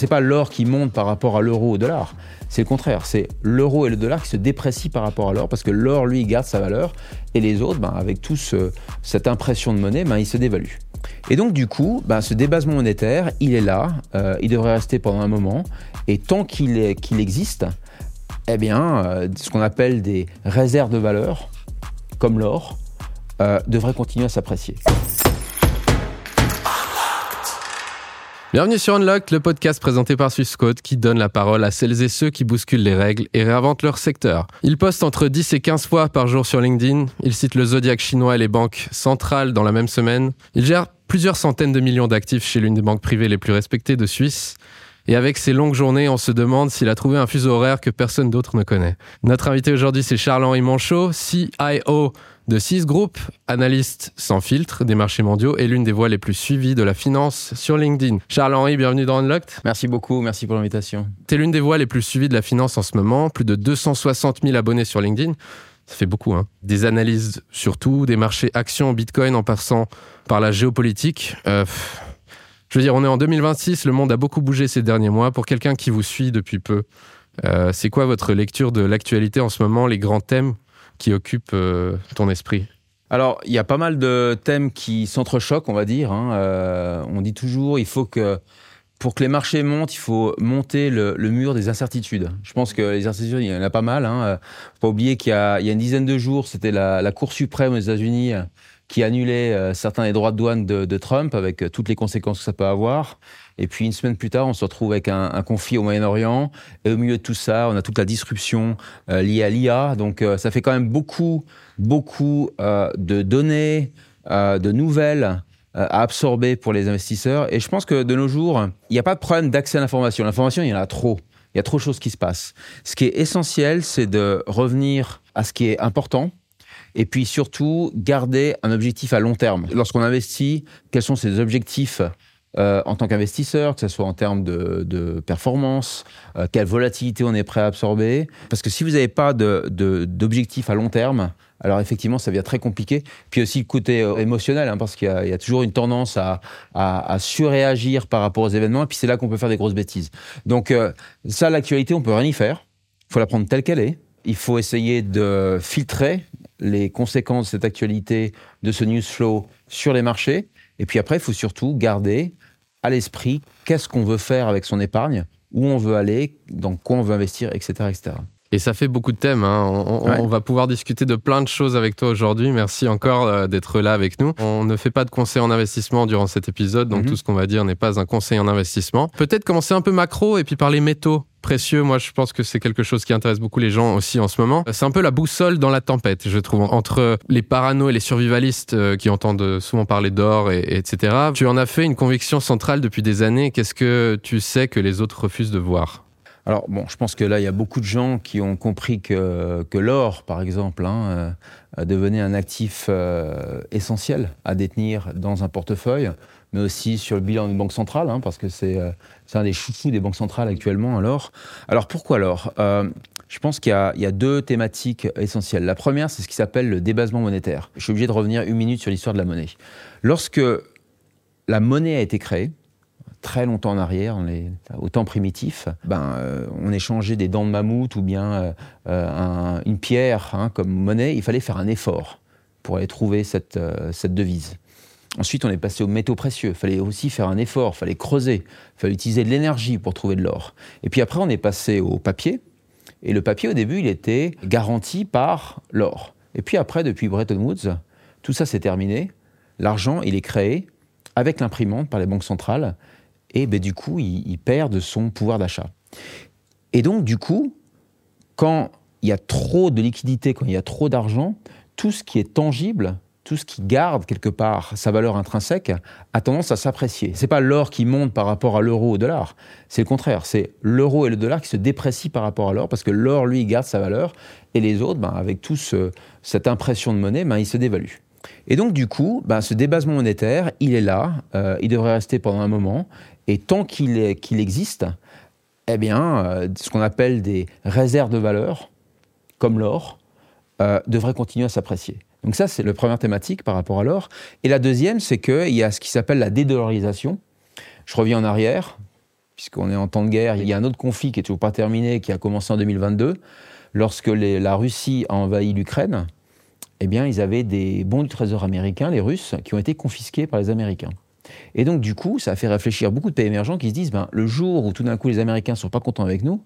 C'est pas l'or qui monte par rapport à l'euro ou au dollar. C'est le contraire. C'est l'euro et le dollar qui se déprécient par rapport à l'or parce que l'or, lui, garde sa valeur et les autres, avec cette impression de monnaie, ils se dévaluent. Et donc, du coup, ce débasement monétaire, il est là. Il devrait rester pendant un moment. Et tant qu'il existe, ce qu'on appelle des réserves de valeur, comme l'or, devraient continuer à s'apprécier. Bienvenue sur Unlocked, le podcast présenté par Swissquote qui donne la parole à celles et ceux qui bousculent les règles et réinventent leur secteur. Ils postent entre 10 et 15 fois par jour sur LinkedIn. Ils citent le Zodiac chinois et les banques centrales dans la même semaine. Ils gèrent plusieurs centaines de millions d'actifs chez l'une des banques privées les plus respectées de Suisse. Et avec ces longues journées, on se demande s'il a trouvé un fuseau horaire que personne d'autre ne connaît. Notre invité aujourd'hui, c'est Charles-Henri Manchot, CIO de CIS Group, analyste sans filtre des marchés mondiaux et l'une des voix les plus suivies de la finance sur LinkedIn. Charles-Henri, bienvenue dans Unlocked. Merci beaucoup, merci pour l'invitation. Tu es l'une des voix les plus suivies de la finance en ce moment, plus de 260 000 abonnés sur LinkedIn. Ça fait beaucoup, hein. Des analyses surtout, des marchés actions, Bitcoin en passant par la géopolitique. Je veux dire, on est en 2026, le monde a beaucoup bougé ces derniers mois. Pour quelqu'un qui vous suit depuis peu, c'est quoi votre lecture de l'actualité en ce moment, les grands thèmes qui occupent ton esprit ? Alors, il y a pas mal de thèmes qui s'entrechoquent, on va dire. On dit toujours, pour que les marchés montent, il faut monter le mur des incertitudes. Je pense que les incertitudes, il y en a pas mal. Faut pas oublier qu'il y a une dizaine de jours, c'était la Cour suprême aux États-Unis qui annulait certains des droits de douane de Trump, avec toutes les conséquences que ça peut avoir. Et puis, une semaine plus tard, on se retrouve avec un conflit au Moyen-Orient. Et au milieu de tout ça, on a toute la disruption liée à l'IA. Donc, ça fait quand même beaucoup de données, de nouvelles à absorber pour les investisseurs. Et je pense que de nos jours, il n'y a pas de problème d'accès à l'information. L'information, il y en a trop. Il y a trop de choses qui se passent. Ce qui est essentiel, c'est de revenir à ce qui est important. Et puis surtout, garder un objectif à long terme. Lorsqu'on investit, quels sont ses objectifs en tant qu'investisseur, que ce soit en termes de performance, quelle volatilité on est prêt à absorber. Parce que si vous n'avez pas d'objectif à long terme, alors effectivement, ça devient très compliqué. Puis aussi le côté émotionnel, parce qu'il y a toujours une tendance à surréagir par rapport aux événements. Et puis c'est là qu'on peut faire des grosses bêtises. Donc ça, l'actualité, on ne peut rien y faire. Il faut la prendre telle qu'elle est. Il faut essayer de filtrer les conséquences de cette actualité, de ce news flow sur les marchés. Et puis après, il faut surtout garder à l'esprit qu'est-ce qu'on veut faire avec son épargne, où on veut aller, dans quoi on veut investir, etc. etc. Et ça fait beaucoup de thèmes. On va pouvoir discuter de plein de choses avec toi aujourd'hui. Merci encore d'être là avec nous. On ne fait pas de conseil en investissement durant cet épisode, donc tout ce qu'on va dire n'est pas un conseil en investissement. Peut-être commencer un peu macro et puis parler métaux précieux. Moi, je pense que c'est quelque chose qui intéresse beaucoup les gens aussi en ce moment. C'est un peu la boussole dans la tempête, je trouve, entre les parano et les survivalistes qui entendent souvent parler d'or, etc. Tu en as fait une conviction centrale depuis des années. Qu'est-ce que tu sais que les autres refusent de voir ? Alors, je pense que là, il y a beaucoup de gens qui ont compris que l'or, par exemple, devenait un actif essentiel à détenir dans un portefeuille, mais aussi sur le bilan d'une banque centrale, parce que c'est un des chouchous des banques centrales actuellement, l'or. Alors, pourquoi l'or ? Je pense qu'il y a deux thématiques essentielles. La première, c'est ce qui s'appelle le débasement monétaire. Je suis obligé de revenir une minute sur l'histoire de la monnaie. Lorsque la monnaie a été créée, très longtemps en arrière, au temps primitif, on échangeait des dents de mammouth ou bien une pierre comme monnaie. Il fallait faire un effort pour aller trouver cette devise. Ensuite, on est passé aux métaux précieux. Il fallait aussi faire un effort, il fallait creuser, il fallait utiliser de l'énergie pour trouver de l'or. Et puis après, on est passé au papier. Et le papier, au début, il était garanti par l'or. Et puis après, depuis Bretton Woods, tout ça s'est terminé. L'argent, il est créé avec l'imprimante par les banques centrales. Et du coup, il perd de son pouvoir d'achat. Et donc, du coup, quand il y a trop de liquidités, quand il y a trop d'argent, tout ce qui est tangible, tout ce qui garde quelque part sa valeur intrinsèque, a tendance à s'apprécier. C'est pas l'or qui monte par rapport à l'euro ou au dollar, c'est le contraire. C'est l'euro et le dollar qui se déprécient par rapport à l'or, parce que l'or, lui, garde sa valeur, et les autres, avec cette impression de monnaie, ils se dévaluent. Et donc, du coup, ce débasement monétaire, il est là, il devrait rester pendant un moment, et tant qu'il existe, ce qu'on appelle des réserves de valeur, comme l'or, devraient continuer à s'apprécier. Donc ça, c'est la première thématique par rapport à l'or. Et la deuxième, c'est qu'il y a ce qui s'appelle la dédollarisation. Je reviens en arrière, puisqu'on est en temps de guerre. Il y a un autre conflit qui n'est toujours pas terminé, qui a commencé en 2022. Lorsque la Russie a envahi l'Ukraine, eh bien, ils avaient des bons du Trésor américain, les Russes, qui ont été confisqués par les Américains. Et donc, du coup, ça a fait réfléchir beaucoup de pays émergents qui se disent, le jour où tout d'un coup les Américains ne sont pas contents avec nous,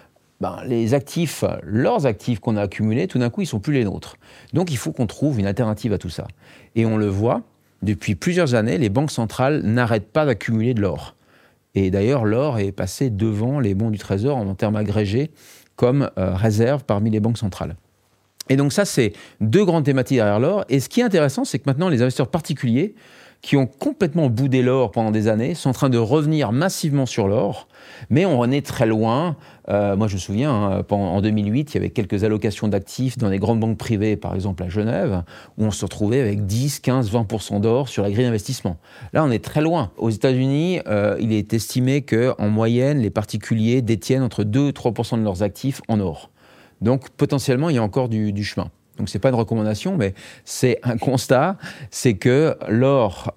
les actifs, leurs actifs qu'on a accumulés, tout d'un coup, ils ne sont plus les nôtres. Donc, il faut qu'on trouve une alternative à tout ça. Et on le voit, depuis plusieurs années, les banques centrales n'arrêtent pas d'accumuler de l'or. Et d'ailleurs, l'or est passé devant les bons du Trésor en termes agrégés comme réserve parmi les banques centrales. Et donc ça, c'est deux grandes thématiques derrière l'or. Et ce qui est intéressant, c'est que maintenant, les investisseurs particuliers qui ont complètement boudé l'or pendant des années sont en train de revenir massivement sur l'or. Mais on en est très loin. Moi, je me souviens, en 2008, il y avait quelques allocations d'actifs dans les grandes banques privées, par exemple à Genève, où on se retrouvait avec 10, 15, 20% d'or sur la grille d'investissement. Là, on est très loin. Aux États-Unis, il est estimé qu'en moyenne, les particuliers détiennent entre 2 et 3% de leurs actifs en or. Donc, potentiellement, il y a encore du chemin. Donc, ce n'est pas une recommandation, mais c'est un constat, c'est que l'or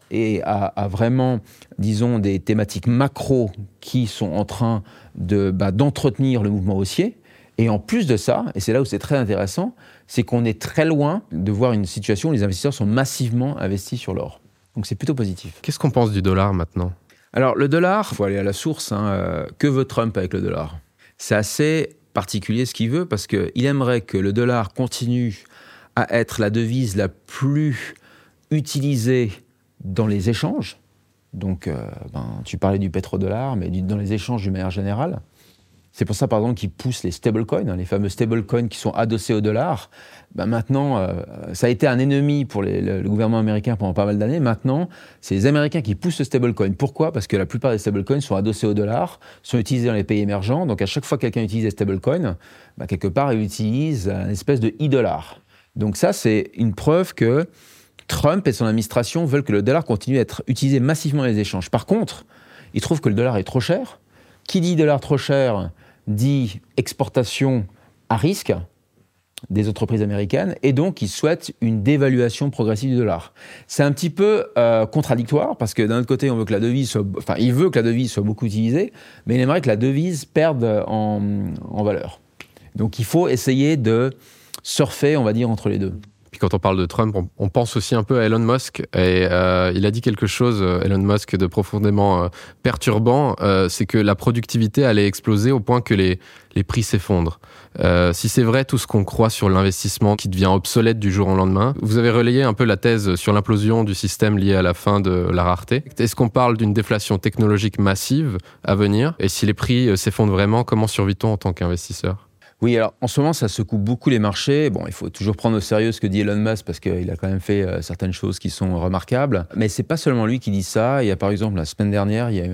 a vraiment, disons, des thématiques macro qui sont en train d'entretenir le mouvement haussier. Et en plus de ça, et c'est là où c'est très intéressant, c'est qu'on est très loin de voir une situation où les investisseurs sont massivement investis sur l'or. Donc, c'est plutôt positif. Qu'est-ce qu'on pense du dollar maintenant ? Alors, le dollar, il faut aller à la source. Que veut Trump avec le dollar ? C'est assez particulier ce qu'il veut, parce qu'il aimerait que le dollar continue à être la devise la plus utilisée dans les échanges. Donc, tu parlais du pétrodollar, mais dans les échanges d'une manière générale. C'est pour ça, par exemple, qu'ils poussent les stablecoins, les fameux stablecoins qui sont adossés au dollar. Maintenant, ça a été un ennemi pour le gouvernement américain pendant pas mal d'années. Maintenant, c'est les Américains qui poussent le stablecoin. Pourquoi ? Parce que la plupart des stablecoins sont adossés au dollar, sont utilisés dans les pays émergents. Donc, à chaque fois que quelqu'un utilise les stablecoins, quelque part, il utilise une espèce de e-dollar. Donc ça, c'est une preuve que Trump et son administration veulent que le dollar continue à être utilisé massivement dans les échanges. Par contre, ils trouvent que le dollar est trop cher. Qui dit dollar trop cher dit exportation à risque des entreprises américaines, et donc ils souhaitent une dévaluation progressive du dollar. C'est un petit peu contradictoire, parce que d'un autre côté, il veut que la devise soit beaucoup utilisée, mais il aimerait que la devise perde en valeur. Donc il faut essayer de surfer, on va dire, entre les deux. Puis quand on parle de Trump, on pense aussi un peu à Elon Musk. Et il a dit quelque chose, Elon Musk, de profondément perturbant. C'est que la productivité allait exploser au point que les prix s'effondrent. Si c'est vrai tout ce qu'on croit sur l'investissement qui devient obsolète du jour au lendemain, vous avez relayé un peu la thèse sur l'implosion du système lié à la fin de la rareté. Est-ce qu'on parle d'une déflation technologique massive à venir ? Et si les prix s'effondrent vraiment, comment survit-on en tant qu'investisseur ? Oui, alors en ce moment, ça secoue beaucoup les marchés. Bon, il faut toujours prendre au sérieux ce que dit Elon Musk, parce qu'il a quand même fait certaines choses qui sont remarquables. Mais c'est pas seulement lui qui dit ça. Il y a par exemple, la semaine dernière, il y a eu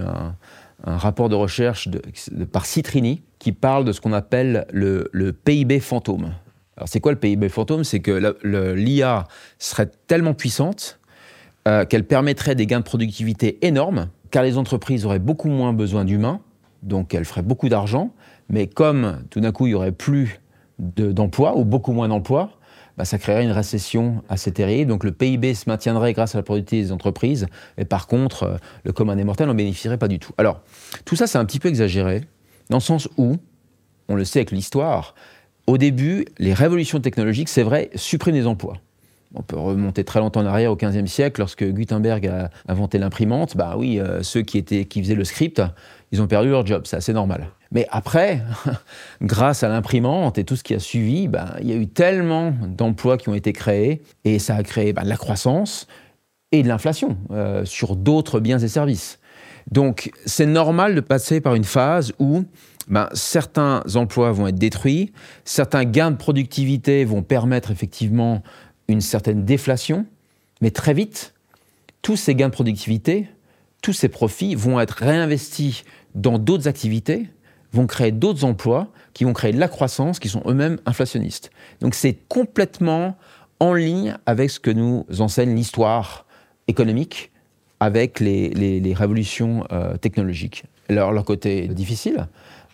un rapport de recherche par Citrini qui parle de ce qu'on appelle le PIB fantôme. Alors c'est quoi le PIB fantôme ? C'est que l'IA serait tellement puissante qu'elle permettrait des gains de productivité énormes, car les entreprises auraient beaucoup moins besoin d'humains, donc elles feraient beaucoup d'argent. Mais comme tout d'un coup, il n'y aurait plus d'emplois, ou beaucoup moins d'emplois, ça créerait une récession assez terrible. Donc le PIB se maintiendrait grâce à la productivité des entreprises, et par contre, le commun des mortels n'en bénéficierait pas du tout. Alors, tout ça, c'est un petit peu exagéré, dans le sens où, on le sait avec l'histoire, au début, les révolutions technologiques, c'est vrai, suppriment des emplois. On peut remonter très longtemps en arrière, au XVe siècle, lorsque Gutenberg a inventé l'imprimante. Ceux qui faisaient le script, ils ont perdu leur job, c'est assez normal. Mais après, grâce à l'imprimante et tout ce qui a suivi, il y a eu tellement d'emplois qui ont été créés, et ça a créé de la croissance et de l'inflation sur d'autres biens et services. Donc, c'est normal de passer par une phase où certains emplois vont être détruits, certains gains de productivité vont permettre effectivement une certaine déflation, mais très vite, tous ces gains de productivité, tous ces profits vont être réinvestis dans d'autres activités, vont créer d'autres emplois, qui vont créer de la croissance, qui sont eux-mêmes inflationnistes. Donc c'est complètement en ligne avec ce que nous enseigne l'histoire économique, avec les révolutions technologiques. Leur côté difficile,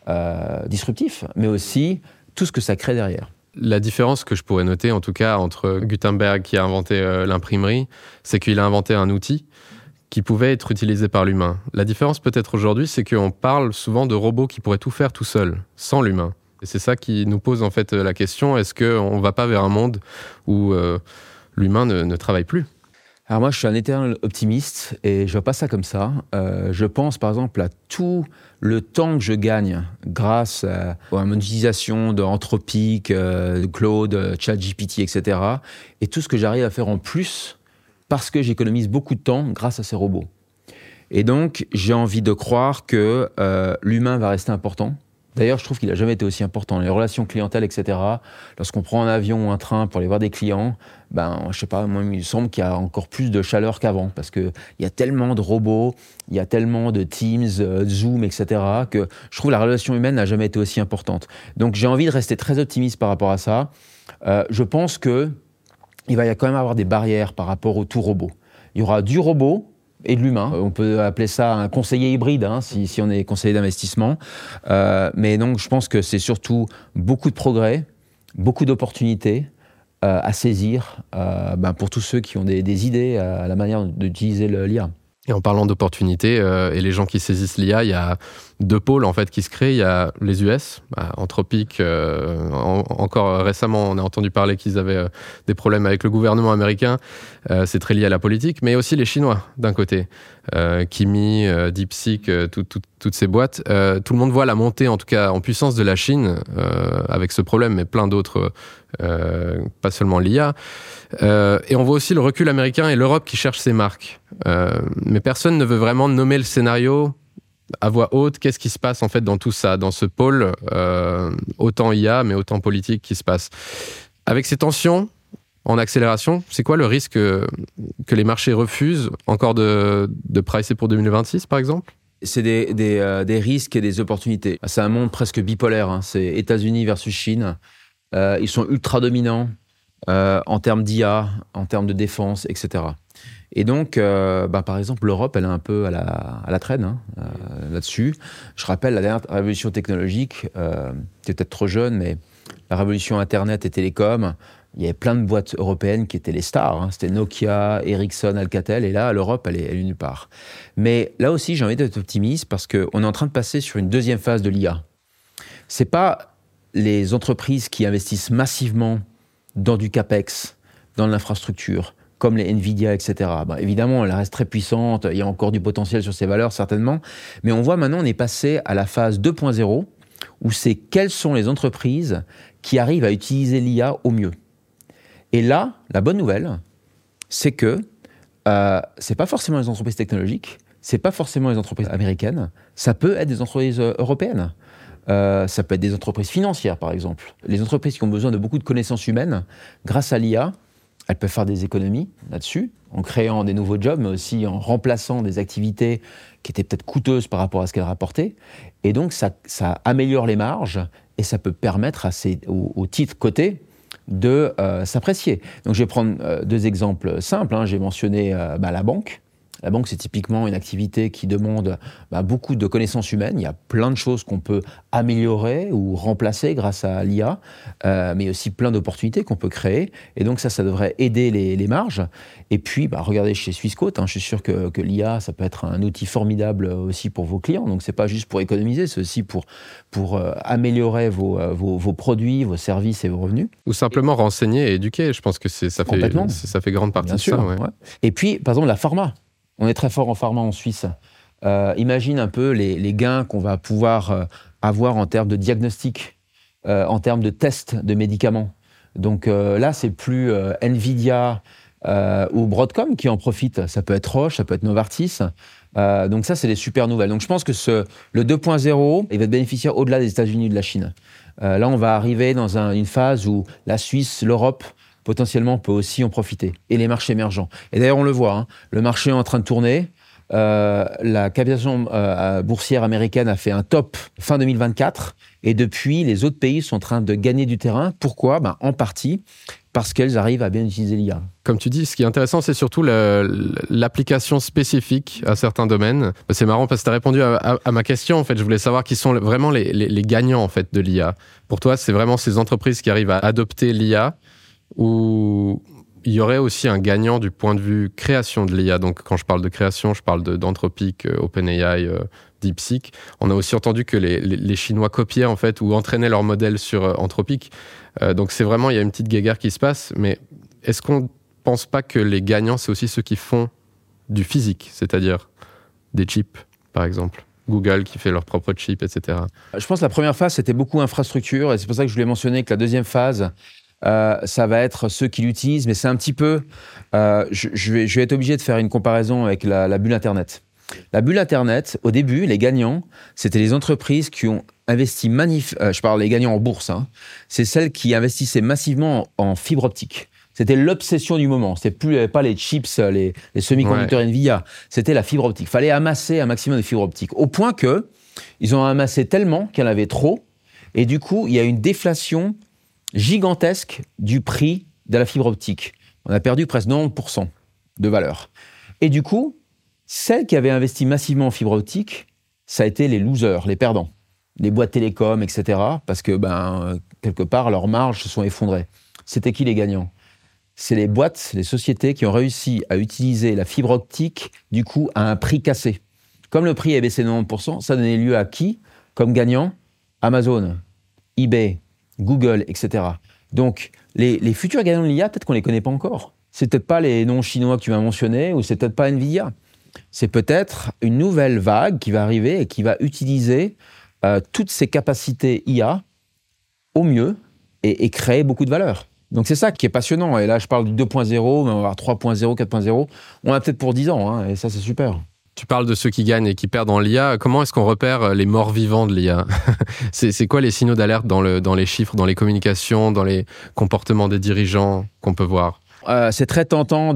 disruptif, mais aussi tout ce que ça crée derrière. La différence que je pourrais noter, en tout cas, entre Gutenberg qui a inventé l'imprimerie, c'est qu'il a inventé un outil qui pouvaient être utilisés par l'humain. La différence peut-être aujourd'hui, c'est qu'on parle souvent de robots qui pourraient tout faire tout seuls, sans l'humain. Et c'est ça qui nous pose en fait la question, est-ce qu'on ne va pas vers un monde où l'humain ne travaille plus ? Alors moi, je suis un éternel optimiste et je vois pas ça comme ça. Je pense par exemple à tout le temps que je gagne grâce à la monétisation de Anthropic, Claude, ChatGPT, etc. Et tout ce que j'arrive à faire en plus parce que j'économise beaucoup de temps grâce à ces robots. Et donc, j'ai envie de croire que l'humain va rester important. D'ailleurs, je trouve qu'il n'a jamais été aussi important. Les relations clientèle, etc. Lorsqu'on prend un avion ou un train pour aller voir des clients, je sais pas, moi, il me semble qu'il y a encore plus de chaleur qu'avant parce qu'il y a tellement de robots, il y a tellement de Teams, Zoom, etc. que je trouve que la relation humaine n'a jamais été aussi importante. Donc, j'ai envie de rester très optimiste par rapport à ça. Je pense qu'il va y quand même avoir des barrières par rapport au tout robot. Il y aura du robot et de l'humain. On peut appeler ça un conseiller hybride, si on est conseiller d'investissement. Mais donc, je pense que c'est surtout beaucoup de progrès, beaucoup d'opportunités à saisir pour tous ceux qui ont des idées à la manière d'utiliser l'IA. Et en parlant d'opportunités et les gens qui saisissent l'IA, il y a deux pôles en fait qui se créent. Il y a les US, Anthropic. Encore récemment, on a entendu parler qu'ils avaient des problèmes avec le gouvernement américain. C'est très lié à la politique, mais aussi les Chinois d'un côté. Kimi, DeepSeek, toutes ces boîtes. Tout le monde voit la montée, en tout cas en puissance de la Chine avec ce problème, mais plein d'autres, pas seulement l'IA. Et on voit aussi le recul américain et l'Europe qui cherchent ses marques. Mais personne ne veut vraiment nommer le scénario à voix haute. Qu'est-ce qui se passe en fait dans tout ça, dans ce pôle autant IA mais autant politique qui se passe. Avec ces tensions en accélération, c'est quoi le risque que les marchés refusent encore de pricer pour 2026 par exemple ? C'est des risques et des opportunités. C'est un monde presque bipolaire. C'est États-Unis versus Chine. Ils sont ultra dominants en termes d'IA, en termes de défense, etc. Et donc, par exemple, l'Europe, elle est un peu à la traîne là-dessus. Je rappelle la dernière révolution technologique, t'es peut-être trop jeune, mais la révolution Internet et télécom, il y avait plein de boîtes européennes qui étaient les stars. C'était Nokia, Ericsson, Alcatel, et là, l'Europe, elle est nulle part. Mais là aussi, j'ai envie d'être optimiste parce qu'on est en train de passer sur une deuxième phase de l'IA. C'est pas les entreprises qui investissent massivement dans du CAPEX, dans l'infrastructure, comme les Nvidia, etc. Évidemment, elle reste très puissante, il y a encore du potentiel sur ces valeurs, certainement, mais on voit maintenant, on est passé à la phase 2.0, où c'est quelles sont les entreprises qui arrivent à utiliser l'IA au mieux. Et là, la bonne nouvelle, c'est que c'est pas forcément les entreprises technologiques, c'est pas forcément les entreprises américaines, ça peut être des entreprises européennes. Ça peut être des entreprises financières, par exemple. Les entreprises qui ont besoin de beaucoup de connaissances humaines, grâce à l'IA, elles peuvent faire des économies là-dessus, en créant des nouveaux jobs, mais aussi en remplaçant des activités qui étaient peut-être coûteuses par rapport à ce qu'elles rapportaient. Et donc, ça améliore les marges et ça peut permettre aux titres cotés de s'apprécier. Donc, je vais prendre deux exemples simples. J'ai mentionné la banque. La banque, c'est typiquement une activité qui demande beaucoup de connaissances humaines. Il y a plein de choses qu'on peut améliorer ou remplacer grâce à l'IA, mais aussi plein d'opportunités qu'on peut créer. Et donc ça devrait aider les marges. Et puis, regardez chez Swissquote, je suis sûr que l'IA, ça peut être un outil formidable aussi pour vos clients. Donc c'est pas juste pour économiser, c'est aussi pour améliorer vos produits, vos services et vos revenus. Ou simplement renseigner et éduquer. Je pense que ça fait grande partie Bien de sûr, ça. Ouais. Et puis, par exemple, la pharma. On est très fort en pharma en Suisse. Imagine un peu les gains qu'on va pouvoir avoir en termes de diagnostic, en termes de tests de médicaments. Donc là, c'est plus Nvidia ou Broadcom qui en profitent. Ça peut être Roche, ça peut être Novartis. Donc ça, c'est des super nouvelles. Donc je pense que le 2.0, il va être bénéficiaire au-delà des États-Unis et de la Chine. Là, on va arriver dans une phase où la Suisse, l'Europe, potentiellement, peut aussi en profiter. Et les marchés émergents. Et d'ailleurs, on le voit, le marché est en train de tourner. La capitalisation boursière américaine a fait un top fin 2024. Et depuis, les autres pays sont en train de gagner du terrain. Pourquoi ? En partie parce qu'elles arrivent à bien utiliser l'IA. Comme tu dis, ce qui est intéressant, c'est surtout l'application spécifique à certains domaines. C'est marrant parce que tu as répondu à ma question. En fait, je voulais savoir qui sont vraiment les gagnants en fait, de l'IA. Pour toi, c'est vraiment ces entreprises qui arrivent à adopter l'IA ou il il y aurait aussi un gagnant du point de vue création de l'IA. Donc, quand je parle de création, je parle d'Anthropic, OpenAI, DeepSeek. On a aussi entendu que les Chinois copiaient, en fait, ou entraînaient leur modèle sur Anthropic. Donc, c'est vraiment, il y a une petite guéguerre qui se passe. Mais est-ce qu'on ne pense pas que les gagnants, c'est aussi ceux qui font du physique, c'est-à-dire des chips, par exemple? Google qui fait leur propre chip, etc. Je pense que la première phase, c'était beaucoup infrastructure, et c'est pour ça que je voulais mentionner que la deuxième phase, ça va être ceux qui l'utilisent, mais c'est un petit peu... je vais être obligé de faire une comparaison avec la bulle Internet. La bulle Internet, au début, les gagnants, c'était les entreprises qui ont investi je parle des gagnants en bourse, hein. C'est celles qui investissaient massivement en fibre optique. C'était l'obsession du moment. C'était pas les chips, les semi-conducteurs Nvidia. C'était la fibre optique. Il fallait amasser un maximum de fibre optique. Au point que ils ont amassé tellement qu'il y en avait trop. Et du coup, il y a une déflation gigantesque du prix de la fibre optique. On a perdu presque 90% de valeur. Et du coup, celles qui avaient investi massivement en fibre optique, ça a été les losers, les perdants. Les boîtes télécom, etc. Parce que, quelque part, leurs marges se sont effondrées. C'était qui les gagnants ? C'est les boîtes, les sociétés qui ont réussi à utiliser la fibre optique, du coup, à un prix cassé. Comme le prix a baissé de 90%, ça donnait lieu à qui comme gagnant ? Amazon, eBay, Google, etc. Donc, les futurs gagnants de l'IA, peut-être qu'on ne les connaît pas encore. C'est peut-être pas les noms chinois que tu m'as mentionnés, ou c'est peut-être pas Nvidia. C'est peut-être une nouvelle vague qui va arriver et qui va utiliser toutes ces capacités IA au mieux et créer beaucoup de valeur. Donc c'est ça qui est passionnant. Et là, je parle du 2.0, mais on va avoir 3.0, 4.0. On a peut-être pour 10 ans, hein, et ça, c'est super. Tu parles de ceux qui gagnent et qui perdent en l'IA. Comment est-ce qu'on repère les morts vivants de l'IA ? C'est quoi les signaux d'alerte dans les chiffres, dans les communications, dans les comportements des dirigeants qu'on peut voir ? C'est très tentant,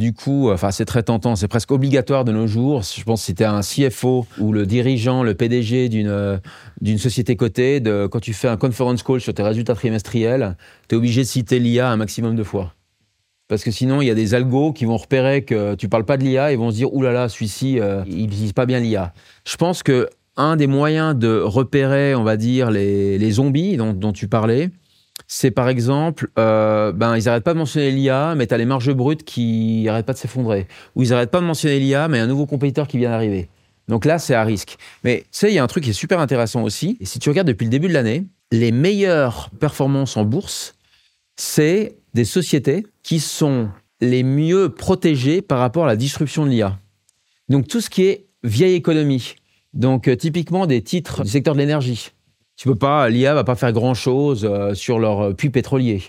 c'est très tentant, c'est presque obligatoire de nos jours. Je pense que si tu es un CFO ou le dirigeant, le PDG d'une société cotée, quand tu fais un conference call sur tes résultats trimestriels, tu es obligé de citer l'IA un maximum de fois. Parce que sinon, il y a des algos qui vont repérer que tu ne parles pas de l'IA et vont se dire « Ouh là là, celui-ci, il n'utilise pas bien l'IA ». Je pense qu'un des moyens de repérer, on va dire, les zombies dont tu parlais, c'est par exemple, ils n'arrêtent pas de mentionner l'IA, mais tu as les marges brutes qui n'arrêtent pas de s'effondrer. Ou ils n'arrêtent pas de mentionner l'IA, mais un nouveau compétiteur qui vient d'arriver. Donc là, c'est à risque. Mais tu sais, il y a un truc qui est super intéressant aussi. Et si tu regardes depuis le début de l'année, les meilleures performances en bourse, c'est des sociétés qui sont les mieux protégées par rapport à la disruption de l'IA. Donc tout ce qui est vieille économie, donc typiquement des titres du secteur de l'énergie. L'IA va pas faire grand-chose sur leur puits pétrolier.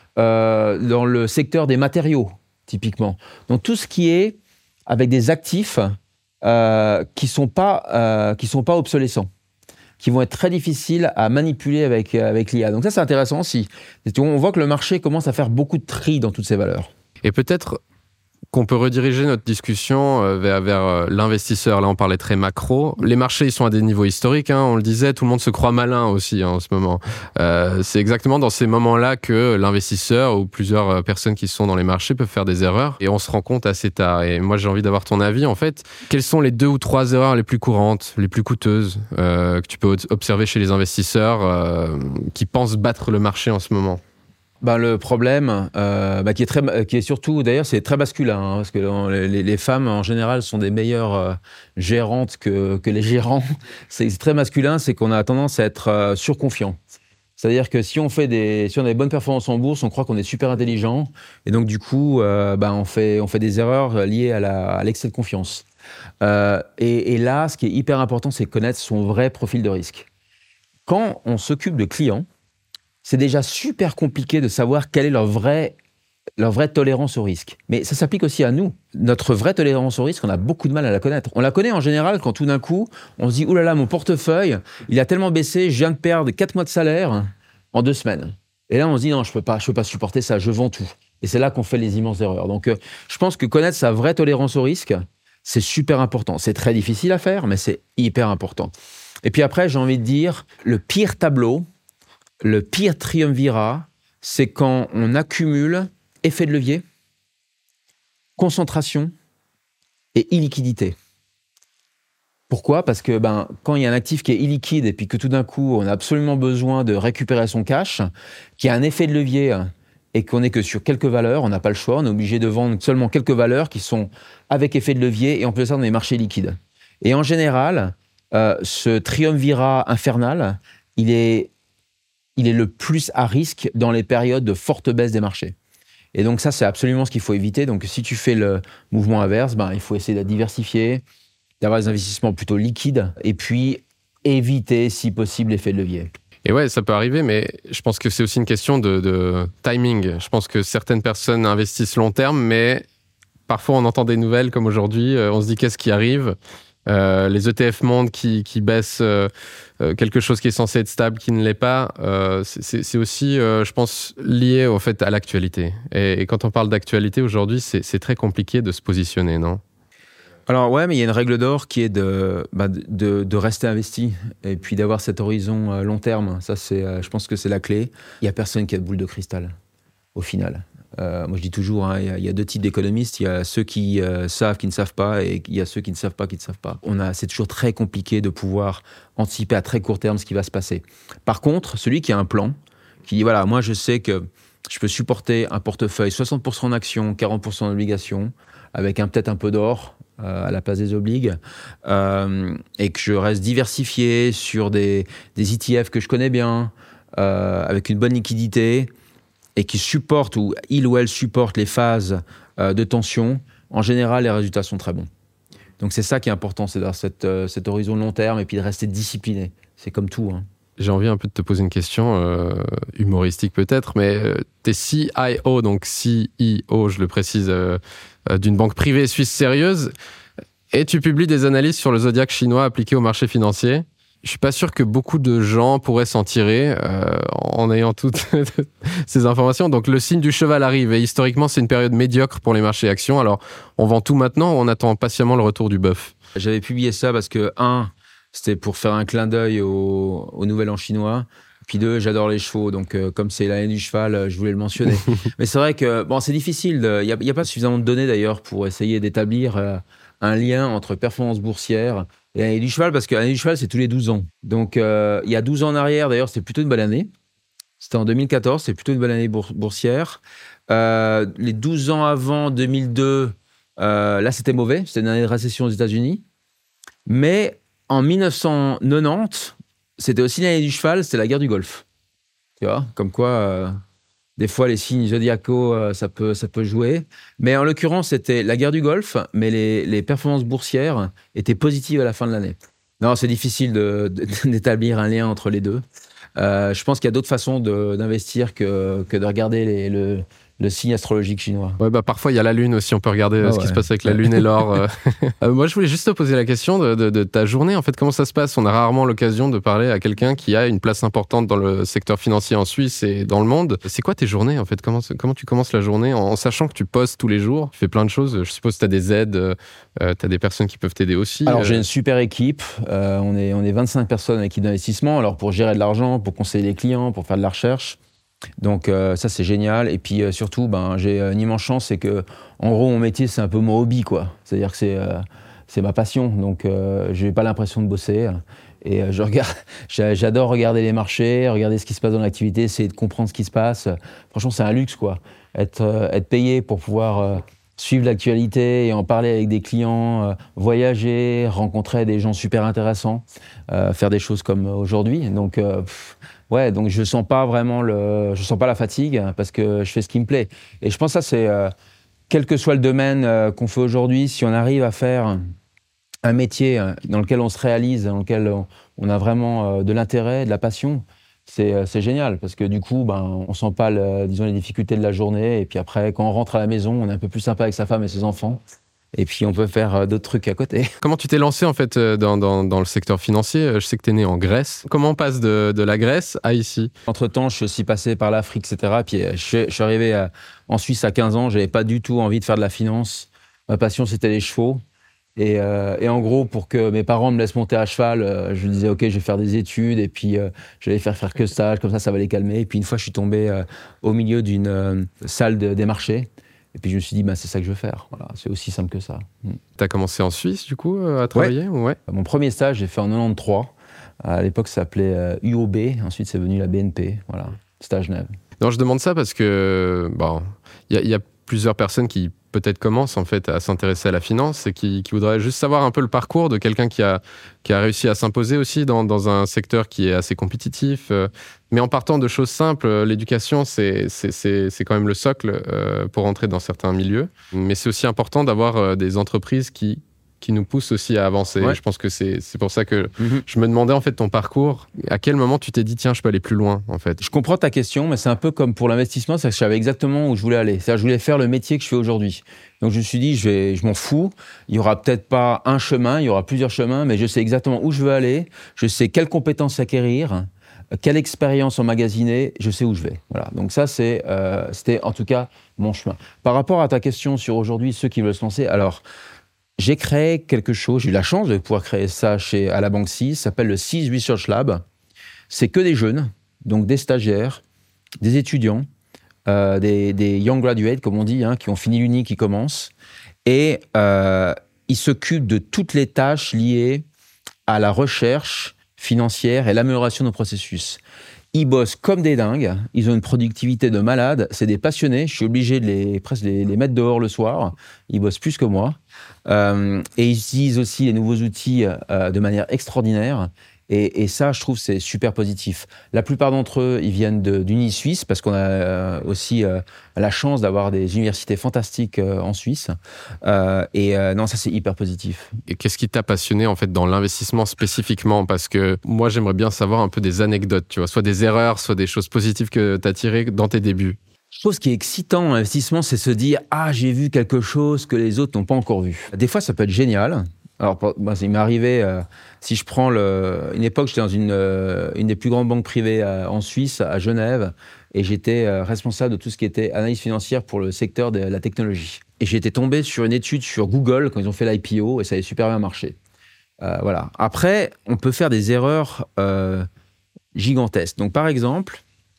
Dans le secteur des matériaux, typiquement. Donc tout ce qui est avec des actifs qui sont pas obsolescents, qui vont être très difficiles à manipuler avec l'IA. Donc ça, c'est intéressant aussi. On voit que le marché commence à faire beaucoup de tri dans toutes ces valeurs. Et peut-être qu'on peut rediriger notre discussion vers l'investisseur. Là, on parlait très macro. Les marchés, ils sont à des niveaux historiques, hein, on le disait, tout le monde se croit malin aussi, hein, en ce moment. C'est exactement dans ces moments-là que l'investisseur ou plusieurs personnes qui sont dans les marchés peuvent faire des erreurs et on se rend compte assez tard. Et moi, j'ai envie d'avoir ton avis, en fait. Quelles sont les 2 ou 3 erreurs les plus courantes, les plus coûteuses que tu peux observer chez les investisseurs qui pensent battre le marché en ce moment ? Le problème, qui est surtout, d'ailleurs, c'est très masculin, hein, parce que les femmes, en général, sont des meilleures gérantes que les gérants. C'est très masculin, c'est qu'on a tendance à être surconfiant. C'est-à-dire que si on a des bonnes performances en bourse, on croit qu'on est super intelligent, et donc du coup, on fait des erreurs liées à l'excès de confiance. Et là, ce qui est hyper important, c'est connaître son vrai profil de risque. Quand on s'occupe de clients, c'est déjà super compliqué de savoir quelle est leur vraie tolérance au risque. Mais ça s'applique aussi à nous. Notre vraie tolérance au risque, on a beaucoup de mal à la connaître. On la connaît en général quand tout d'un coup, on se dit « Ouh là là, mon portefeuille, il a tellement baissé, je viens de perdre 4 mois de salaire en 2 semaines. » Et là, on se dit « Non, je peux pas supporter ça, je vends tout. » Et c'est là qu'on fait les immenses erreurs. Donc, je pense que connaître sa vraie tolérance au risque, c'est super important. C'est très difficile à faire, mais c'est hyper important. Et puis après, j'ai envie de dire, le pire tableau, le pire triumvirat, c'est quand on accumule effet de levier, concentration et illiquidité. Pourquoi ? Parce que quand il y a un actif qui est illiquide et puis que tout d'un coup, on a absolument besoin de récupérer son cash, qu'il y a un effet de levier et qu'on n'est que sur quelques valeurs, on n'a pas le choix, on est obligé de vendre seulement quelques valeurs qui sont avec effet de levier et on peut ça dans les marchés liquides. Et en général, ce triumvirat infernal, il est le plus à risque dans les périodes de forte baisse des marchés. Et donc ça, c'est absolument ce qu'il faut éviter. Donc si tu fais le mouvement inverse, il faut essayer de diversifier, d'avoir des investissements plutôt liquides et puis éviter, si possible, l'effet de levier. Et ouais, ça peut arriver, mais je pense que c'est aussi une question de timing. Je pense que certaines personnes investissent long terme, mais parfois on entend des nouvelles comme aujourd'hui, on se dit qu'est-ce qui arrive ? Les ETF monde qui baissent quelque chose qui est censé être stable, qui ne l'est pas, c'est aussi, je pense, lié au fait à l'actualité. Et quand on parle d'actualité aujourd'hui, c'est très compliqué de se positionner, non ? Alors ouais, mais il y a une règle d'or qui est de rester investi et puis d'avoir cet horizon long terme. Ça, je pense que c'est la clé. Il n'y a personne qui a de boule de cristal, au final. Moi, je dis toujours, il y a deux types d'économistes. Il y a ceux qui savent, qui ne savent pas, et il y a ceux qui ne savent pas, qui ne savent pas. C'est toujours très compliqué de pouvoir anticiper à très court terme ce qui va se passer. Par contre, celui qui a un plan, qui dit, voilà, moi, je sais que je peux supporter un portefeuille 60% en actions, 40% en obligations, avec peut-être un peu d'or à la place des obligues, et que je reste diversifié sur des ETF que je connais bien, avec une bonne liquidité, et qui supporte, ou il ou elle supporte les phases de tension, en général, les résultats sont très bons. Donc c'est ça qui est important, c'est d'avoir cet horizon long terme et puis de rester discipliné. C'est comme tout. J'ai envie un peu de te poser une question humoristique peut-être, mais t'es CIO, donc CEO, je le précise, d'une banque privée suisse sérieuse, et tu publies des analyses sur le zodiaque chinois appliqué au marché financier. Je suis pas sûr que beaucoup de gens pourraient s'en tirer en ayant toutes ces informations. Donc le signe du cheval arrive et historiquement c'est une période médiocre pour les marchés actions. Alors on vend tout maintenant ou on attend patiemment le retour du bœuf ? J'avais publié ça parce que c'était pour faire un clin d'œil au Nouvel An chinois. Puis 2, j'adore les chevaux, donc comme c'est l'année du cheval, je voulais le mentionner. Mais c'est vrai que c'est difficile. Il n'y a pas suffisamment de données d'ailleurs pour essayer d'établir un lien entre performance boursière et l'année du cheval, parce que l'année du cheval, c'est tous les 12 ans. Donc, il y a 12 ans en arrière, d'ailleurs, c'était plutôt une bonne année. C'était en 2014, c'était plutôt une bonne année boursière. Les 12 ans avant 2002, là, c'était mauvais. C'était une année de récession aux États-Unis. Mais en 1990, c'était aussi l'année du cheval, c'était la guerre du Golfe. Tu vois, comme quoi... Des fois, les signes zodiacaux, ça peut jouer. Mais en l'occurrence, c'était la guerre du Golfe, mais les performances boursières étaient positives à la fin de l'année. Non, c'est difficile d'établir un lien entre les deux. Je pense qu'il y a d'autres façons d'investir que de regarder le signe astrologique chinois. Ouais, parfois, il y a la Lune aussi. On peut regarder ce qui se passe avec la Lune et l'or. Moi, je voulais juste te poser la question de ta journée. En fait, comment ça se passe ? On a rarement l'occasion de parler à quelqu'un qui a une place importante dans le secteur financier en Suisse et dans le monde. C'est quoi tes journées, en fait ? Comment tu commences la journée en sachant que tu postes tous les jours ? Tu fais plein de choses. Je suppose que tu as des aides. Tu as des personnes qui peuvent t'aider aussi. Alors, j'ai une super équipe. On est 25 personnes à l'équipe d'investissement. Alors, pour gérer de l'argent, pour conseiller les clients, pour faire de la recherche. Donc ça, c'est génial. Et puis surtout, j'ai une immense chance, c'est que en gros, mon métier, c'est un peu mon hobby, quoi. C'est-à-dire que c'est ma passion. Donc je n'ai pas l'impression de bosser. Et j'adore regarder les marchés, regarder ce qui se passe dans l'activité, essayer de comprendre ce qui se passe. Franchement, c'est un luxe, quoi. Être payé pour pouvoir suivre l'actualité et en parler avec des clients, voyager, rencontrer des gens super intéressants, faire des choses comme aujourd'hui. Donc donc je sens pas la fatigue parce que je fais ce qui me plaît. Et je pense que ça, c'est quel que soit le domaine qu'on fait aujourd'hui, si on arrive à faire un métier dans lequel on se réalise, dans lequel on a vraiment de l'intérêt, de la passion, c'est génial parce que du coup, on sent pas les difficultés de la journée. Et puis après, quand on rentre à la maison, on est un peu plus sympa avec sa femme et ses enfants. Et puis, on peut faire d'autres trucs à côté. Comment tu t'es lancé, en fait, dans le secteur financier ? Je sais que tu es né en Grèce. Comment on passe de la Grèce à ici ? Entre-temps, je suis aussi passé par l'Afrique, etc. Puis, je suis arrivé en Suisse à 15 ans. Je n'avais pas du tout envie de faire de la finance. Ma passion, c'était les chevaux. Et en gros, pour que mes parents me laissent monter à cheval, je disais, OK, je vais faire des études. Et puis, je vais faire que stage. Comme ça va les calmer. Et puis, une fois, je suis tombé au milieu d'une salle des marchés. Et puis je me suis dit, c'est ça que je veux faire. Voilà, c'est aussi simple que ça. Tu as commencé en Suisse, du coup, à travailler ? Ouais. Mon premier stage, j'ai fait en 93. À l'époque, ça s'appelait UOB. Ensuite, c'est devenu la BNP. Voilà, stage neuf. Non, je demande ça parce que il y a plusieurs personnes qui peut-être commencent en fait à s'intéresser à la finance et qui voudraient juste savoir un peu le parcours de quelqu'un qui a réussi à s'imposer aussi dans un secteur qui est assez compétitif. Mais en partant de choses simples, l'éducation, c'est quand même le socle pour entrer dans certains milieux. Mais c'est aussi important d'avoir des entreprises qui nous poussent aussi à avancer. Ouais. Je pense que c'est pour ça que je me demandais en fait ton parcours. À quel moment tu t'es dit tiens, je peux aller plus loin en fait? Je comprends ta question, mais c'est un peu comme pour l'investissement, c'est que je savais exactement où je voulais aller. C'est-à-dire, je voulais faire le métier que je fais aujourd'hui. Donc je me suis dit, je m'en fous. Il y aura peut-être pas un chemin, il y aura plusieurs chemins, mais je sais exactement où je veux aller. Je sais quelles compétences acquérir, quelle expérience emmagasiner. Je sais où je vais. Voilà. Donc ça, c'était en tout cas mon chemin. Par rapport à ta question sur aujourd'hui ceux qui veulent se lancer, alors. J'ai créé quelque chose, j'ai eu la chance de pouvoir créer ça à la Banque 6, ça s'appelle le 6 Research Lab. C'est que des jeunes, donc des stagiaires, des étudiants, des young graduates, comme on dit, qui ont fini l'uni, qui commencent. Et ils s'occupent de toutes les tâches liées à la recherche financière et l'amélioration de nos processus. Ils bossent comme des dingues, ils ont une productivité de malade, c'est des passionnés, je suis obligé de presque les mettre dehors le soir, ils bossent plus que moi. Et ils utilisent aussi les nouveaux outils de manière extraordinaire. Et ça, je trouve, c'est super positif. La plupart d'entre eux, ils viennent d'Uni Suisse, parce qu'on a aussi la chance d'avoir des universités fantastiques en Suisse. Non, ça, c'est hyper positif. Et qu'est-ce qui t'a passionné, en fait, dans l'investissement spécifiquement? Parce que moi, j'aimerais bien savoir un peu des anecdotes, tu vois, soit des erreurs, soit des choses positives que t'as tirées dans tes débuts. Je trouve ce qui est excitant dans l'investissement, c'est se dire « Ah, j'ai vu quelque chose que les autres n'ont pas encore vu ». Des fois, ça peut être génial. Alors, il m'est arrivé, si je prends une époque, j'étais dans une des plus grandes banques privées en Suisse, à Genève, et j'étais responsable de tout ce qui était analyse financière pour le secteur de la technologie. Et j'ai été tombé sur une étude sur Google quand ils ont fait l'IPO, et ça avait super bien marché. Voilà. Après, on peut faire des erreurs gigantesques. Donc, par exemple,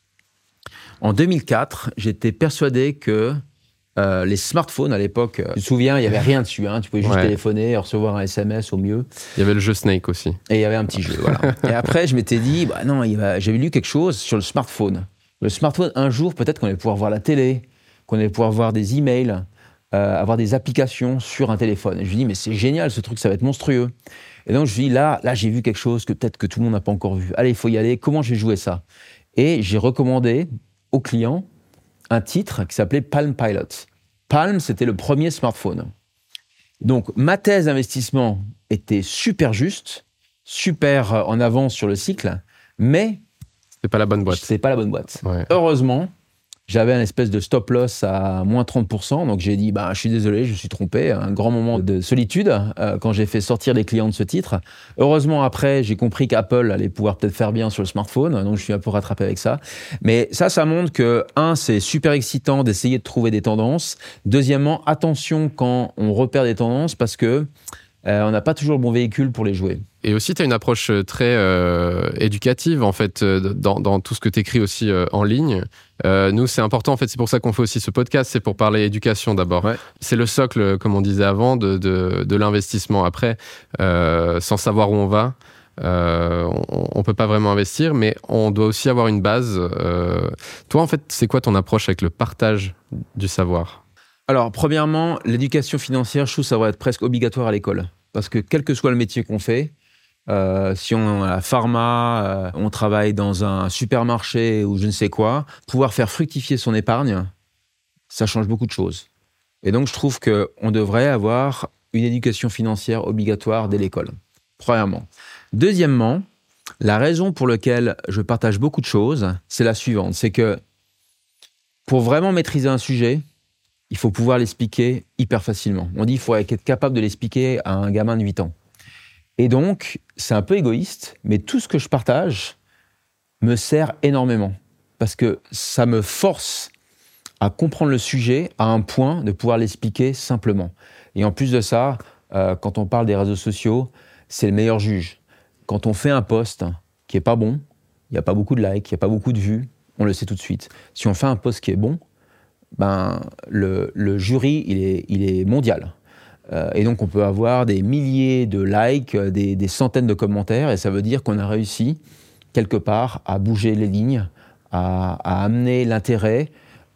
en 2004, j'étais persuadé que les smartphones à l'époque, tu te souviens, il n'y avait rien dessus. Tu pouvais juste téléphoner et recevoir un SMS au mieux. Il y avait le jeu Snake aussi. Et il y avait un petit jeu, voilà. Et après, je m'étais dit, non, j'avais lu quelque chose sur le smartphone. Le smartphone, un jour, peut-être qu'on allait pouvoir voir la télé, qu'on allait pouvoir voir des emails, avoir des applications sur un téléphone. Et je me dis, mais c'est génial, ce truc, ça va être monstrueux. Et donc, je me dis, là, j'ai vu quelque chose que peut-être que tout le monde n'a pas encore vu. Allez, il faut y aller. Comment je vais jouer ça? Et j'ai recommandé aux clients un titre qui s'appelait Palm Pilot. Palm, c'était le premier smartphone. Donc, ma thèse d'investissement était super juste, super en avance sur le cycle, mais c'était pas la bonne boîte. C'est pas la bonne boîte. Ouais. Heureusement, j'avais un espèce de stop loss à moins 30%, donc j'ai dit, je suis désolé, je me suis trompé. Un grand moment de solitude quand j'ai fait sortir les clients de ce titre. Heureusement, après, j'ai compris qu'Apple allait pouvoir peut-être faire bien sur le smartphone, donc je suis un peu rattrapé avec ça. Mais ça montre que, c'est super excitant d'essayer de trouver des tendances. Deuxièmement, attention quand on repère des tendances, parce que on n'a pas toujours le bon véhicule pour les jouer. Et aussi, tu as une approche très éducative, en fait, dans tout ce que tu écris aussi en ligne. Nous, c'est important, en fait, c'est pour ça qu'on fait aussi ce podcast, c'est pour parler éducation d'abord. Ouais. C'est le socle, comme on disait avant, de l'investissement. Après, sans savoir où on va, on peut pas vraiment investir, mais on doit aussi avoir une base. Toi, en fait, c'est quoi ton approche avec le partage du savoir ? Alors, premièrement, l'éducation financière, je trouve que ça devrait être presque obligatoire à l'école. Parce que quel que soit le métier qu'on fait, si on est à la pharma, on travaille dans un supermarché ou je ne sais quoi, pouvoir faire fructifier son épargne, ça change beaucoup de choses. Et donc, je trouve qu'on devrait avoir une éducation financière obligatoire dès l'école, premièrement. Deuxièmement, la raison pour laquelle je partage beaucoup de choses, c'est la suivante. C'est que pour vraiment maîtriser un sujet, il faut pouvoir l'expliquer hyper facilement. On dit qu'il faut être capable de l'expliquer à un gamin de 8 ans. Et donc, c'est un peu égoïste, mais tout ce que je partage me sert énormément. Parce que ça me force à comprendre le sujet à un point de pouvoir l'expliquer simplement. Et en plus de ça, quand on parle des réseaux sociaux, c'est le meilleur juge. Quand on fait un post qui n'est pas bon, il n'y a pas beaucoup de likes, il n'y a pas beaucoup de vues, on le sait tout de suite. Si on fait un post qui est bon, le jury, il est mondial. Et donc, on peut avoir des milliers de likes, des centaines de commentaires, et ça veut dire qu'on a réussi, quelque part, à bouger les lignes, à amener l'intérêt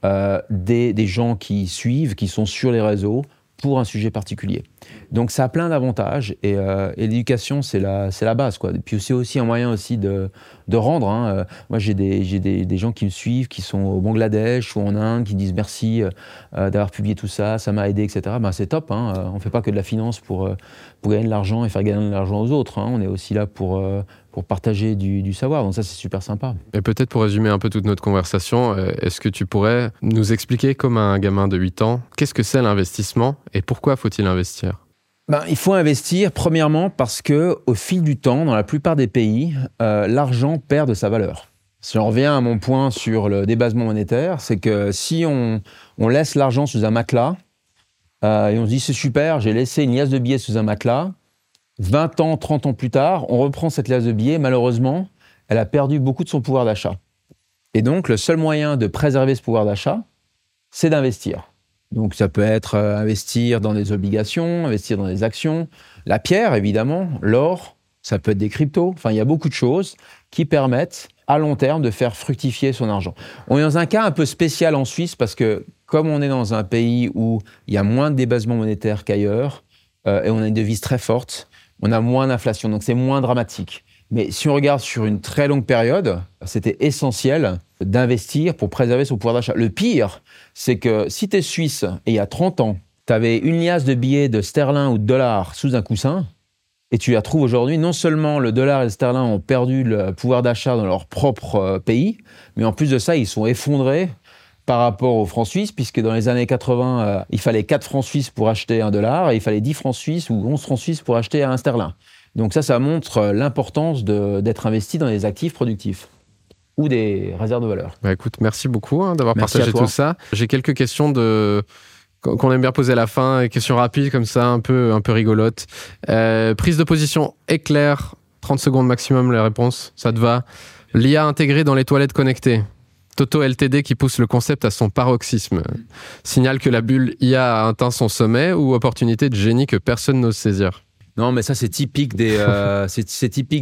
des gens qui suivent, qui sont sur les réseaux pour un sujet particulier. Donc ça a plein d'avantages et l'éducation c'est la base, quoi. Et puis c'est aussi un moyen aussi de rendre. Hein. Moi j'ai des gens qui me suivent, qui sont au Bangladesh ou en Inde, qui disent merci d'avoir publié tout ça, ça m'a aidé, etc. Ben, c'est top. Hein. On fait pas que de la finance pour gagner de l'argent et faire gagner de l'argent aux autres. Hein. On est aussi là pour partager du savoir. Donc ça, c'est super sympa. Et peut-être pour résumer un peu toute notre conversation, est-ce que tu pourrais nous expliquer, comme un gamin de 8 ans, qu'est-ce que c'est l'investissement et pourquoi faut-il investir ? Il faut investir, premièrement, parce qu'au fil du temps, dans la plupart des pays, l'argent perd de sa valeur. Si on revient à mon point sur le débasement monétaire, c'est que si on laisse l'argent sous un matelas, et on se dit c'est super, j'ai laissé une liasse de billets sous un matelas, 20 ans, 30 ans plus tard, on reprend cette liasse de billets, malheureusement, elle a perdu beaucoup de son pouvoir d'achat. Et donc, le seul moyen de préserver ce pouvoir d'achat, c'est d'investir. Donc, ça peut être investir dans des obligations, investir dans des actions, la pierre, évidemment, l'or, ça peut être des cryptos. Enfin, il y a beaucoup de choses qui permettent, à long terme, de faire fructifier son argent. On est dans un cas un peu spécial en Suisse parce que, comme on est dans un pays où il y a moins de débasement monétaire qu'ailleurs, et on a une devise très forte, on a moins d'inflation, donc c'est moins dramatique. Mais si on regarde sur une très longue période, c'était essentiel d'investir pour préserver son pouvoir d'achat. Le pire, c'est que si tu es suisse et il y a 30 ans, tu avais une liasse de billets de sterling ou de dollars sous un coussin, et tu la retrouves aujourd'hui, non seulement le dollar et le sterling ont perdu le pouvoir d'achat dans leur propre pays, mais en plus de ça, ils sont effondrés par rapport aux francs suisses, puisque dans les années 80, il fallait 4 francs suisses pour acheter un dollar, et il fallait 10 francs suisses ou 11 francs suisses pour acheter un sterling. Donc ça montre l'importance d'être investi dans des actifs productifs ou des réserves de valeur. Écoute, merci beaucoup d'avoir partagé tout ça. J'ai quelques questions qu'on aime bien poser à la fin, des questions rapides comme ça, un peu rigolotes. Prise de position éclair, 30 secondes maximum la réponse, ça te va? L'IA intégrée dans les toilettes connectées. Toto Ltd qui pousse le concept à son paroxysme. Signale que la bulle IA a atteint son sommet ou opportunité de génie que personne n'ose saisir? Non, mais ça, c'est typique c'est typique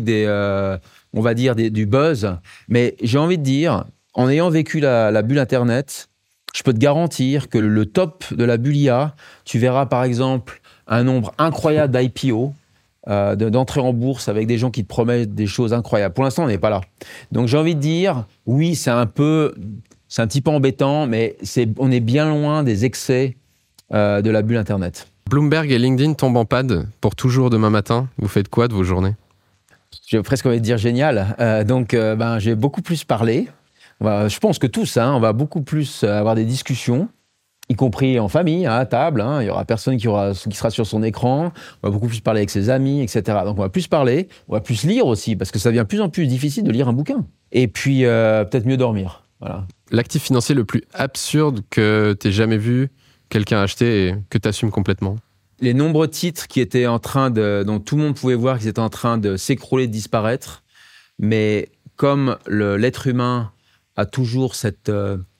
on va dire, du buzz. Mais j'ai envie de dire, en ayant vécu la bulle Internet, je peux te garantir que le top de la bulle IA, tu verras par exemple un nombre incroyable d'IPO, d'entrées en bourse avec des gens qui te promettent des choses incroyables. Pour l'instant, on n'est pas là. Donc j'ai envie de dire, oui, c'est un petit peu embêtant, mais on est bien loin des excès de la bulle Internet. Bloomberg et LinkedIn tombent en panne pour toujours demain matin. Vous faites quoi de vos journées? J'ai presque envie de dire génial. Donc, j'ai beaucoup plus parlé. Je pense que tous, on va beaucoup plus avoir des discussions, y compris en famille, à table. Il n'y aura personne qui sera sur son écran. On va beaucoup plus parler avec ses amis, etc. Donc, on va plus parler. On va plus lire aussi, parce que ça devient de plus en plus difficile de lire un bouquin. Et puis, peut-être mieux dormir. Voilà. L'actif financier le plus absurde que tu aies jamais vu quelqu'un acheter et que tu assumes complètement? Les nombreux titres qui étaient dont tout le monde pouvait voir qu'ils étaient en train de s'écrouler, de disparaître. Mais comme l'être humain a toujours cette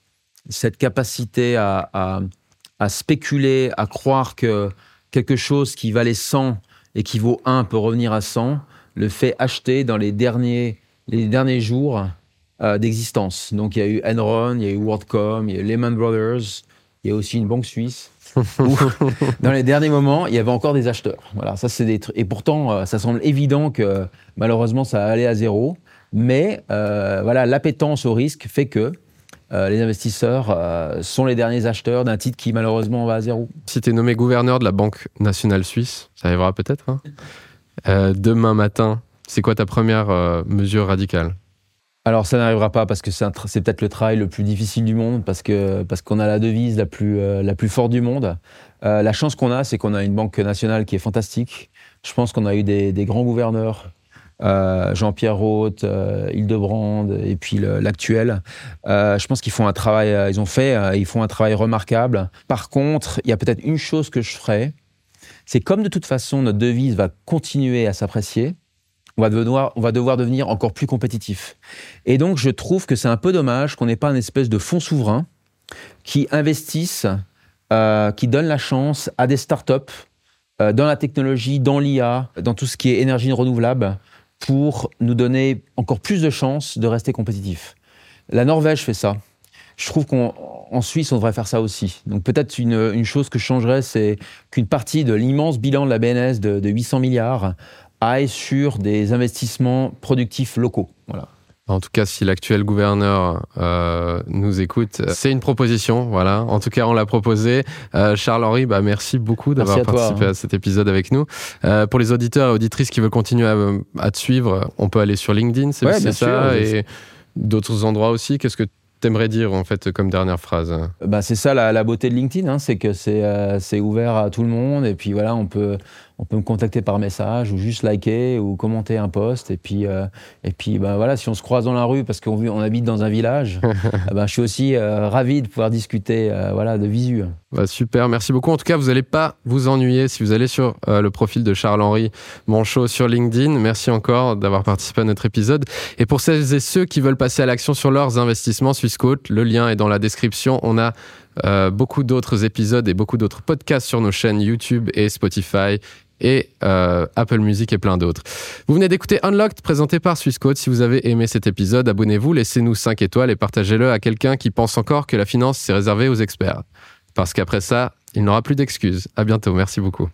capacité à spéculer, à croire que quelque chose qui valait 100 et qui vaut 1 peut revenir à 100, le fait acheter dans les derniers jours d'existence. Donc il y a eu Enron, il y a eu WorldCom, il y a eu Lehman Brothers, il y a aussi une banque suisse. Où, dans les derniers moments, il y avait encore des acheteurs. Voilà, ça c'est des trucs. Et pourtant, ça semble évident que malheureusement, ça allait à zéro. Mais l'appétence au risque fait que les investisseurs sont les derniers acheteurs d'un titre qui malheureusement va à zéro. Si tu es nommé gouverneur de la Banque nationale suisse, ça arrivera peut-être, demain matin, c'est quoi ta première mesure radicale? Alors, ça n'arrivera pas parce que c'est peut-être le travail le plus difficile du monde, parce qu'on a la devise la plus forte du monde. La chance qu'on a, c'est qu'on a une banque nationale qui est fantastique. Je pense qu'on a eu des grands gouverneurs, Jean-Pierre Roth, Hildebrand, et puis l'actuel. Je pense qu'ils font un travail, ils font un travail remarquable. Par contre, il y a peut-être une chose que je ferais, c'est comme de toute façon notre devise va continuer à s'apprécier, on va devoir devenir encore plus compétitif. Et donc, je trouve que c'est un peu dommage qu'on n'ait pas un espèce de fonds souverain qui investisse, qui donne la chance à des startups dans la technologie, dans l'IA, dans tout ce qui est énergie renouvelable, pour nous donner encore plus de chances de rester compétitifs. La Norvège fait ça. Je trouve qu'en Suisse, on devrait faire ça aussi. Donc peut-être une chose que je changerais, c'est qu'une partie de l'immense bilan de la BNS de 800 milliards aille sur des investissements productifs locaux. Voilà. En tout cas, si l'actuel gouverneur nous écoute, c'est une proposition. Voilà. En tout cas, on l'a proposé. Charles-Henri, merci beaucoup d'avoir participé à cet épisode avec nous. Pour les auditeurs et auditrices qui veulent continuer à te suivre, on peut aller sur LinkedIn, c'est ça sûr, et d'autres endroits aussi. Qu'est-ce que t'aimerais dire en fait comme dernière phrase? C'est ça la beauté de LinkedIn, c'est que c'est ouvert à tout le monde, et puis voilà, on peut me contacter par message ou juste liker ou commenter un post, et puis voilà, si on se croise dans la rue parce qu'on habite dans un village, je suis aussi ravi de pouvoir discuter de visu. Super, merci beaucoup. En tout cas, vous n'allez pas vous ennuyer si vous allez sur le profil de Charles-Henri Manchot sur LinkedIn. Merci encore d'avoir participé à notre épisode. Et pour celles et ceux qui veulent passer à l'action sur leurs investissements, Swissquote, le lien est dans la description. On a beaucoup d'autres épisodes et beaucoup d'autres podcasts sur nos chaînes YouTube et Spotify et Apple Music et plein d'autres. Vous venez d'écouter Unlocked, présenté par Swissquote. Si vous avez aimé cet épisode, abonnez-vous, laissez-nous 5 étoiles et partagez-le à quelqu'un qui pense encore que la finance, c'est réservé aux experts. Parce qu'après ça, il n'aura plus d'excuses. À bientôt, merci beaucoup.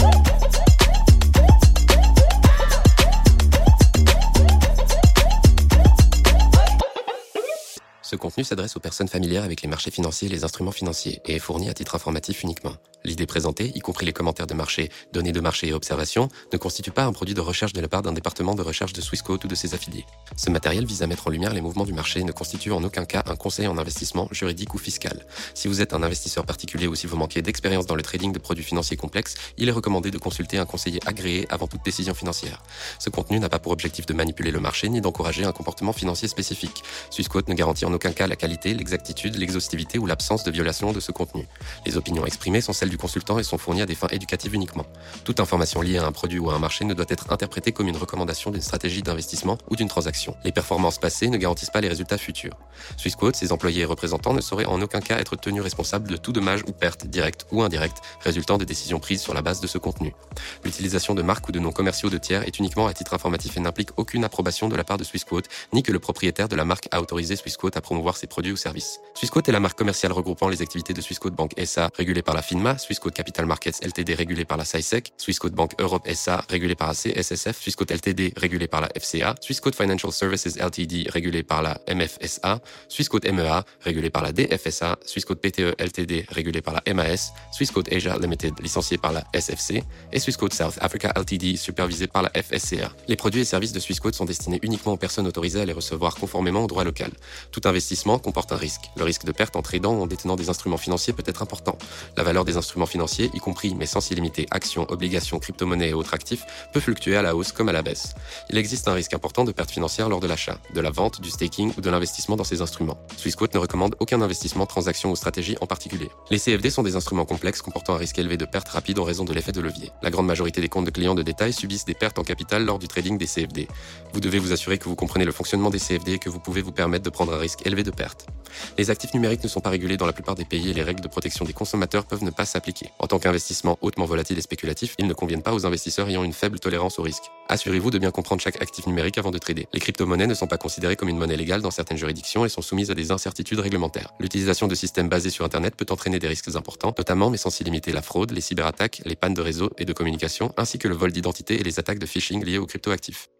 Ce contenu s'adresse aux personnes familières avec les marchés financiers et les instruments financiers et est fourni à titre informatif uniquement. L'idée présentée, y compris les commentaires de marché, données de marché et observations, ne constitue pas un produit de recherche de la part d'un département de recherche de Swissquote ou de ses affiliés. Ce matériel vise à mettre en lumière les mouvements du marché et ne constitue en aucun cas un conseil en investissement juridique ou fiscal. Si vous êtes un investisseur particulier ou si vous manquez d'expérience dans le trading de produits financiers complexes, il est recommandé de consulter un conseiller agréé avant toute décision financière. Ce contenu n'a pas pour objectif de manipuler le marché ni d'encourager un comportement financier spécifique. Swissquote ne garantit en aucun cas la qualité, l'exactitude, l'exhaustivité ou l'absence de violation de ce contenu. Les opinions exprimées sont celles du consultant et sont fournies à des fins éducatives uniquement. Toute information liée à un produit ou à un marché ne doit être interprétée comme une recommandation d'une stratégie d'investissement ou d'une transaction. Les performances passées ne garantissent pas les résultats futurs. Swissquote, ses employés et représentants ne sauraient en aucun cas être tenus responsables de tout dommage ou perte, directe ou indirecte, résultant des décisions prises sur la base de ce contenu. L'utilisation de marques ou de noms commerciaux de tiers est uniquement à titre informatif et n'implique aucune approbation de la part de Swissquote, ni que le propriétaire de la marque a autorisé Swissquote à promouvoir ses produits ou services. Swissquote est la marque commerciale regroupant les activités de Swissquote Bank SA, régulée par la FINMA, Swissquote Capital Markets Ltd, régulée par la SISEC, Swissquote Bank Europe SA, régulée par la CSSF, Swissquote Ltd, régulée par la FCA, Swissquote Financial Services Ltd, régulée par la MFSA, Swissquote MEA, régulée par la DFSA, Swissquote PTE Ltd, régulée par la MAS, Swissquote Asia Limited, licenciée par la SFC, et Swissquote South Africa Ltd, supervisée par la FSCA. Les produits et services de Swissquote sont destinés uniquement aux personnes autorisées à les recevoir conformément au droit local. Tout investissement comporte un risque. Le risque de perte en tradant ou en détenant des instruments financiers peut être important. La valeur des instruments financiers, y compris mais sans s'y limiter actions, obligations, crypto-monnaies et autres actifs, peut fluctuer à la hausse comme à la baisse. Il existe un risque important de perte financière lors de l'achat, de la vente, du staking ou de l'investissement dans ces instruments. Swissquote ne recommande aucun investissement, transaction ou stratégie en particulier. Les CFD sont des instruments complexes comportant un risque élevé de perte rapide en raison de l'effet de levier. La grande majorité des comptes de clients de détail subissent des pertes en capital lors du trading des CFD. Vous devez vous assurer que vous comprenez le fonctionnement des CFD et que vous pouvez vous permettre de prendre un risque élevé de perte. Les actifs numériques ne sont pas régulés dans la plupart des pays et les règles de protection des consommateurs peuvent ne pas s'appliquer. En tant qu'investissement hautement volatile et spéculatif, ils ne conviennent pas aux investisseurs ayant une faible tolérance au risque. Assurez-vous de bien comprendre chaque actif numérique avant de trader. Les crypto-monnaies ne sont pas considérées comme une monnaie légale dans certaines juridictions et sont soumises à des incertitudes réglementaires. L'utilisation de systèmes basés sur Internet peut entraîner des risques importants, notamment mais sans s'y limiter la fraude, les cyberattaques, les pannes de réseau et de communication, ainsi que le vol d'identité et les attaques de phishing liées aux cryptoactifs.